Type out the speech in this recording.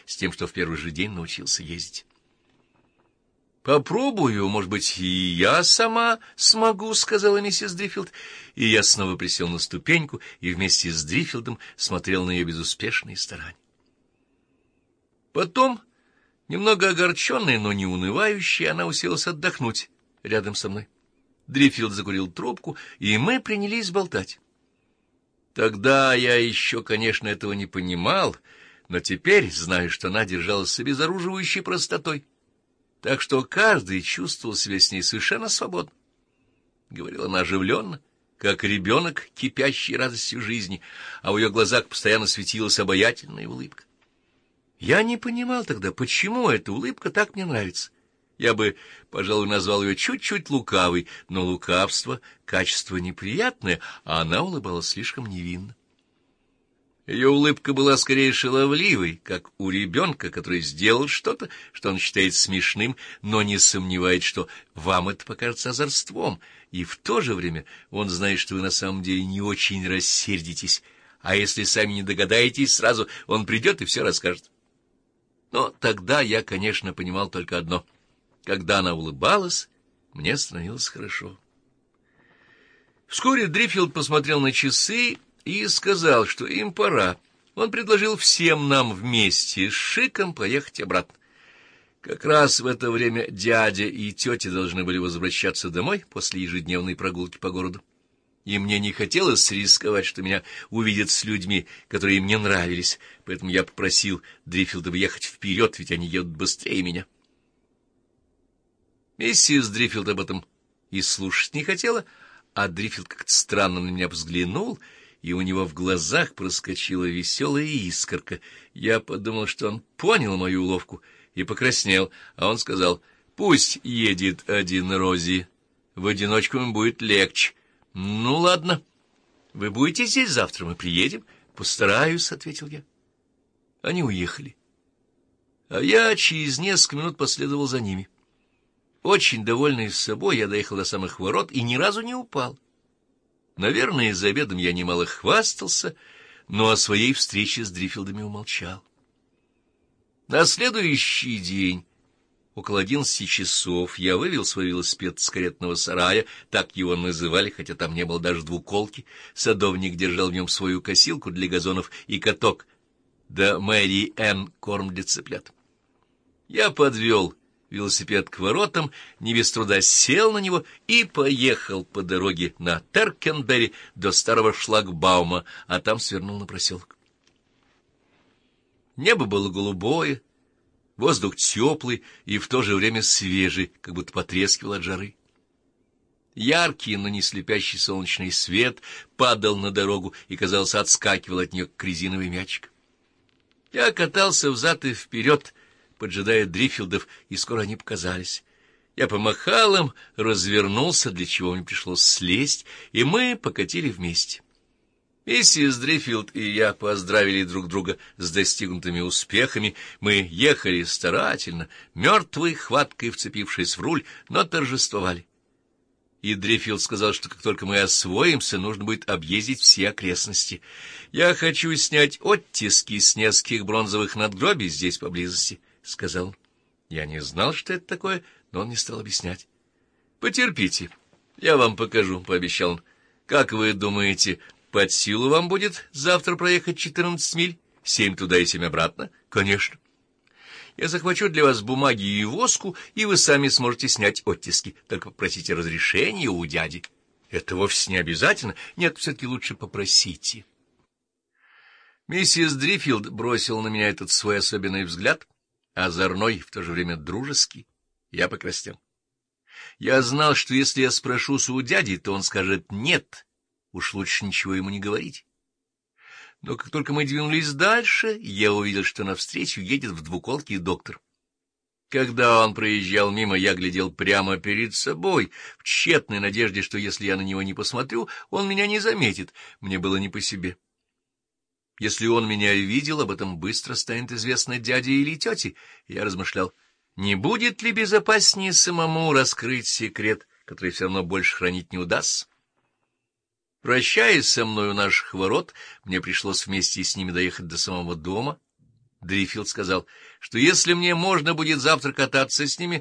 с тем, что в первый же день научился ездить. «Попробую, может быть, и я сама смогу», — сказала миссис Дриффилд, и я снова присел на ступеньку и вместе с Дриффилдом смотрел на ее безуспешные старания. Потом, немного огорченная, но не унывающая, она уселась отдохнуть рядом со мной. Дриффилд закурил трубку, и мы принялись болтать. Тогда я еще, конечно, этого не понимал, но теперь знаю, что она держалась с обезоруживающей простотой, так что каждый чувствовал себя с ней совершенно свободно. Говорила она оживленно, как ребенок, кипящий радостью жизни, а в ее глазах постоянно светилась обаятельная улыбка. Я не понимал тогда, почему эта улыбка так мне нравится. Я бы, пожалуй, назвал ее чуть-чуть лукавой, но лукавство — качество неприятное, а она улыбалась слишком невинно. Ее улыбка была скорее шаловливой, как у ребенка, который сделал что-то, что он считает смешным, но не сомневается, что вам это покажется озорством, и в то же время он знает, что вы на самом деле не очень рассердитесь, а если сами не догадаетесь, сразу он придет и все расскажет. Но тогда я, конечно, понимал только одно: когда она улыбалась, мне становилось хорошо. Вскоре Дриффилд посмотрел на часы и сказал, что им пора. Он предложил всем нам вместе с Шиком поехать обратно. Как раз в это время дядя и тетя должны были возвращаться домой после ежедневной прогулки по городу. И мне не хотелось рисковать, что меня увидят с людьми, которые им не нравились, поэтому я попросил Дриффилда ехать вперед, ведь они едут быстрее меня. Миссис Дриффилд об этом и слушать не хотела, а Дриффилд как-то странно на меня взглянул, и у него в глазах проскочила веселая искорка. Я подумал, что он понял мою уловку, и покраснел, а он сказал: «Пусть едет один Рози, в одиночку им будет легче». «Ну, ладно, вы будете здесь завтра, мы приедем». «Постараюсь», — ответил я. Они уехали, а я через несколько минут последовал за ними. Очень довольный собой, я доехал до самых ворот и ни разу не упал. Наверное, за обедом я немало хвастался, но о своей встрече с Дриффилдами умолчал. На следующий день, около 11 часов, я вывел свой велосипед с каретного сарая, так его называли, хотя там не было даже двуколки. Садовник держал в нем свою косилку для газонов и каток, да Мэри Энн корм для цыплят. Я подвел велосипед к воротам, не без труда сел на него и поехал по дороге на Теркенберри до старого шлагбаума, а там свернул на проселок. Небо было голубое, воздух теплый и в то же время свежий, как будто потрескивал от жары. Яркий, но не слепящий солнечный свет падал на дорогу и, казалось, отскакивал от нее, как резиновый мячик. Я катался взад и вперед, поджидая Дриффилдов, и скоро они показались. Я помахал им, развернулся, для чего мне пришлось слезть, и мы покатили вместе. Миссис Дриффилд и я поздравили друг друга с достигнутыми успехами. Мы ехали старательно, мертвой хваткой вцепившись в руль, но торжествовали. И Дриффилд сказал, что как только мы освоимся, нужно будет объездить все окрестности. «Я хочу снять оттиски с нескольких бронзовых надгробий здесь поблизости», — сказал он. Я не знал, что это такое, но он не стал объяснять. «Потерпите, я вам покажу», — пообещал он. «Как вы думаете, под силу вам будет завтра проехать 14 миль? 7 туда и 7 обратно?» «Конечно. Я захвачу для вас бумаги и воску, и вы сами сможете снять оттиски. Только попросите разрешения у дяди». «Это вовсе не обязательно. Нет, все-таки лучше попросите». Миссис Дриффилд бросила на меня этот свой особенный взгляд, озорной, в то же время дружеский. Я покраснел. Я знал, что если я спрошусь у дяди, то он скажет «нет». Уж лучше ничего ему не говорить. Но как только мы двинулись дальше, я увидел, что навстречу едет в двуколке доктор. Когда он проезжал мимо, я глядел прямо перед собой, в тщетной надежде, что если я на него не посмотрю, он меня не заметит. Мне было не по себе. Если он меня видел, об этом быстро станет известно дяде или тете. Я размышлял, не будет ли безопаснее самому раскрыть секрет, который все равно больше хранить не удастся. Прощаясь со мной у наших ворот, мне пришлось вместе с ними доехать до самого дома. Дриффилд сказал, что если мне можно будет завтра кататься с ними,